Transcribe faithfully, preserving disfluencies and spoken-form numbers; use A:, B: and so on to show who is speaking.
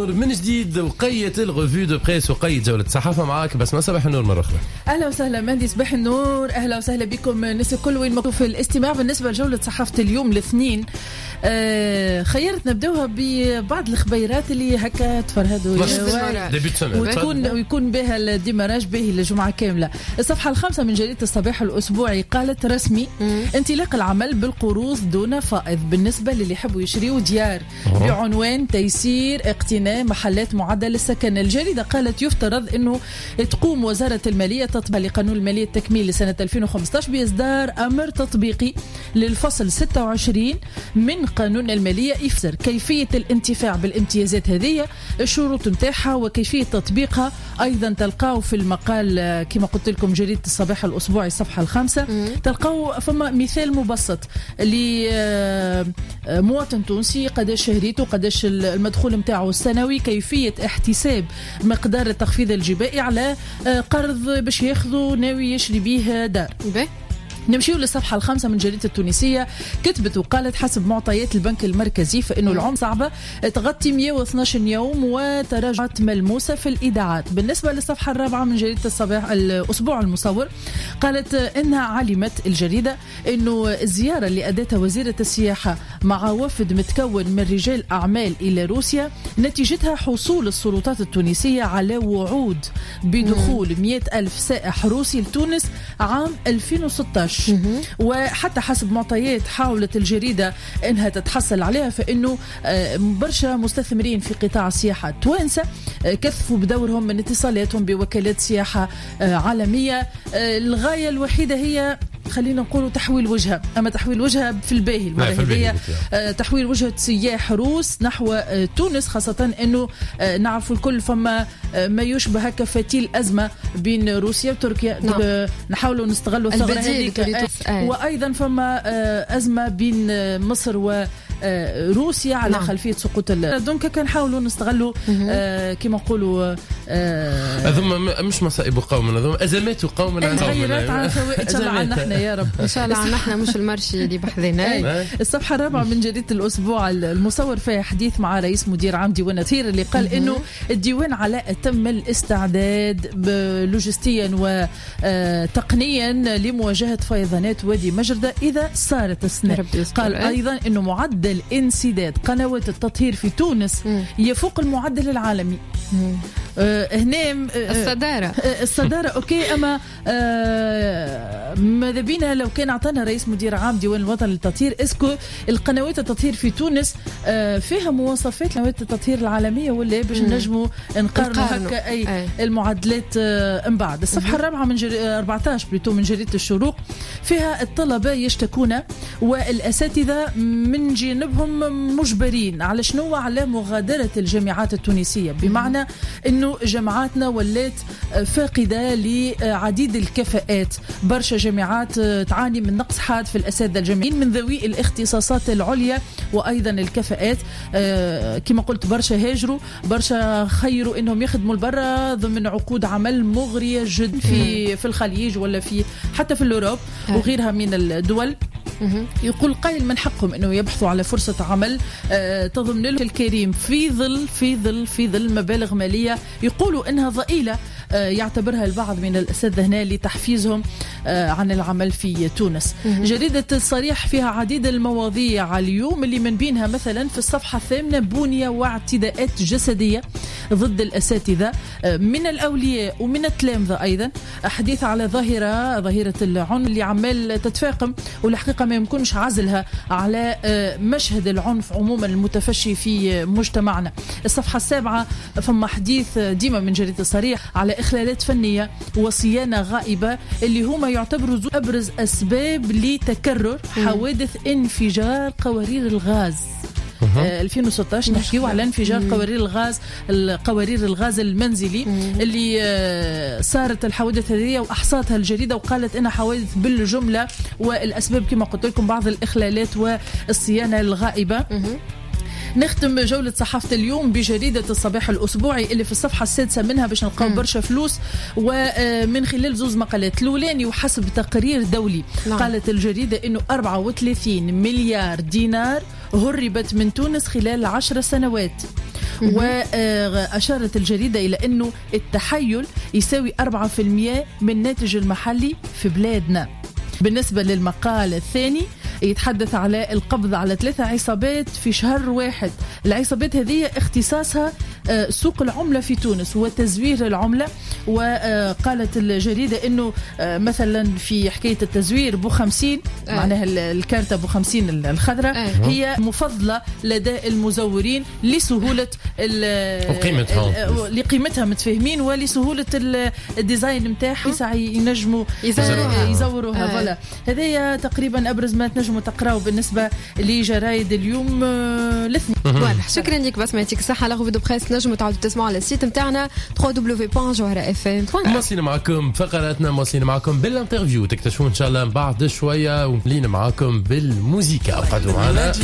A: النور من جديد وقية الغفو دو بريس وقية جولة الصحافة. معاك بسمة صباح النور مرة أخرى.
B: أهلا وسهلا مهدي، صباح النور، أهلا وسهلا بكم ناس كل وين مكتوب في الاستماع. بالنسبة لجولة صحافة اليوم الاثنين آه خيرت نبدأوها ببعض الخبيرات اللي هكا تفرهدوا ويكون ويكون بها الديماراج به لجمعة كاملة. الصفحة الخامسة من جريدة الصباح الأسبوعي قالت رسمي انطلاق العمل بالقروض دون فائض بالنسبة للي يحبوا يشريوا ديار بعنوان تيسير اقتناء محلات معدل السكن. الجريدة قالت يفترض أنه تقوم وزارة المالية تطبيق لقانون المالية التكميل لسنة ألفين وخمسة عشر بإصدار أمر تطبيقي للفصل ستة وعشرين من قانون المالية يفسر كيفية الانتفاع بالامتيازات هذه، الشروط متاعها وكيفية تطبيقها. أيضا تلقاو في المقال كما قلت لكم جريدة الصباح الأسبوعي الصفحة الخامسة تلقاو فما مثال مبسط لمواطن تونسي قداش شهريته قداش المدخول متاعه السنوي، كيفية احتساب مقدار التخفيض الجبائي على قرض باش ياخذوا ناوي يشري به دار. نمشيو للصفحة الخامسة من جريدة التونسية، كتبت وقالت حسب معطيات البنك المركزي فإنه العملة صعبة تغطي مئة واثني عشر يوم وتراجعات ملموسة في الإيداعات. بالنسبة للصفحة الرابعة من جريدة الصباح الأسبوع المصور قالت إنها علمت الجريدة إنه الزيارة اللي أدتها وزيرة السياحة مع وفد متكون من رجال أعمال إلى روسيا نتيجتها حصول السلطات التونسية على وعود بدخول مئة ألف سائح روسي لتونس عام ألفين وستة عشر. وحتى حسب معطيات حاولت الجريدة انها تتحصل عليها فانه برشا مستثمرين في قطاع السياحة توانسة كثفوا بدورهم من اتصالاتهم بوكالات سياحة عالمية. الغاية الوحيدة هي خلينا نقولوا تحويل وجهة، أما تحويل وجهة في الباهي المرة هذه تحويل وجهة سياح روس نحو تونس، خاصة أنه نعرف الكل فما ما يشبه هكا فتيل أزمة بين روسيا وتركيا. نعم. نحاولوا نستغلوا الثغرة هذه، وأيضا فما أزمة بين مصر و روسيا على نعم. خلفية سقوط دونك كنحاولوا نستغلوا آه كما نقولوا
A: هذوما آه مش مصائب قوم، هذوما أزمات قوم عن
B: تغيرات على فوائد إن شاء الله عنا احنا يا رب،
C: إن شاء الله عنا احنا مش المرشي اللي بحذينا.
B: الصفحة الرابعة من جريدة الأسبوع المصور فيها حديث مع رئيس مدير عام ديوان التطهير اللي قال إنه الديوان على أتم الاستعداد لوجستيا وتقنيا لمواجهة فيضانات وادي مجردة إذا صارت السنة. قال أيضا إنه معدل انسداد قنوات التطهير في تونس مم. يفوق المعدل العالمي. آه هنا آه
C: الصدارة
B: آه الصدارة أوكي، أما آه ماذا بينا لو كان أعطانا رئيس مدير عام ديوان الوطن للتطهير اسكو القنوات التطهير في تونس آه فيها مواصفات قنوات التطهير العالمية ولا باش نجموا نقارنوا هكا أي, أي المعدلات آه من بعد. الصفحة الرابعة من جري أربعة عشر بليتو من جريدة الشروق فيها الطلبة يشتكون والأساتذة من جانب هم مجبرين على شنو؟ على مغادرة الجامعات التونسية، بمعنى أنه جامعاتنا ولات فاقدة لعديد الكفاءات. برشا جامعات تعاني من نقص حاد في الأساتذة الجامعيين من ذوي الاختصاصات العليا وأيضا الكفاءات. كما قلت برشا هاجروا، برشا خيروا أنهم يخدموا البرة ضمن عقود عمل مغرية جدا في في الخليج ولا في حتى في الأوروب وغيرها من الدول. يقول قائل من حقهم انه يبحثوا على فرصه عمل آه تضمن لهم الكريم في ظل في ظل في ظل مبالغ ماليه يقولوا انها ضئيله آه يعتبرها البعض من الاساتذه هنا لتحفيزهم آه عن العمل في تونس. جريده الصريح فيها عديد المواضيع اليوم اللي من بينها مثلا في الصفحه الثامنه بنيه واعتداءات جسديه ضد الاساتذه آه من الاولياء ومن التلامذه. ايضا حديث على ظاهره ظاهره العنف اللي عمال تتفاقم والحقيقه ما يمكنش عزلها على مشهد العنف عموما المتفشي في مجتمعنا. الصفحة السابعة فما حديث ديما من جريدة الصريح على إخلالات فنية وصيانة غائبة اللي هما يعتبروا أبرز أسباب لتكرر حوادث انفجار قوارير الغاز. ألفين وستة عشر نحكيو على انفجار قوارير الغاز قوارير الغاز المنزلي اللي صارت الحوادث هذه وأحصاتها الجريدة وقالت إنها حوادث بالجملة والأسباب كما قلت لكم بعض الإخلالات والصيانة الغائبة. نختم جولة صحافة اليوم بجريدة الصباح الأسبوعي اللي في الصفحة السادسة منها باش نلقاو برشا فلوس ومن خلال زوز مقالات. الأولاني وحسب تقرير دولي نعم. قالت الجريدة إنه أربعة وثلاثين مليار دينار هربت من تونس خلال عشر سنوات، وأشارت الجريدة إلى أنه التحيل يساوي أربعة بالمئة من الناتج المحلي في بلادنا. بالنسبة للمقال الثاني يتحدث على القبض على ثلاثة عصابات في شهر واحد. العصابات هذه اختصاصها سوق العملة في تونس وتزوير العملة. وقالت الجريدة أنه مثلا في حكاية التزوير بو خمسين أه. معناها الكارتة بو خمسين الخضراء أه. هي مفضلة لدى المزورين لسهولة
A: وقيمتها
B: لقيمتها متفاهمين ولسهولة الديزاين متاعها ساعي ينجموا يزوروها. أه. هذه تقريبا أبرز ما تنجموا تقرأوا بالنسبة لجرايد اليوم الاثنين.
C: واضح. شكرا لك بس ما يعطيك الصحة. على غوفي دو بريس نجموا تعودوا تسمعوا على السيت نتاعنا دبليو دبليو دبليو دوت جوهرة اف ام.
A: مواصلين معكم فقراتنا، مواصلين معكم بالانترفيو، تكتشفون ان شاء الله بعد شوية وملين معكم بالموسيقى. ابقوا معنا.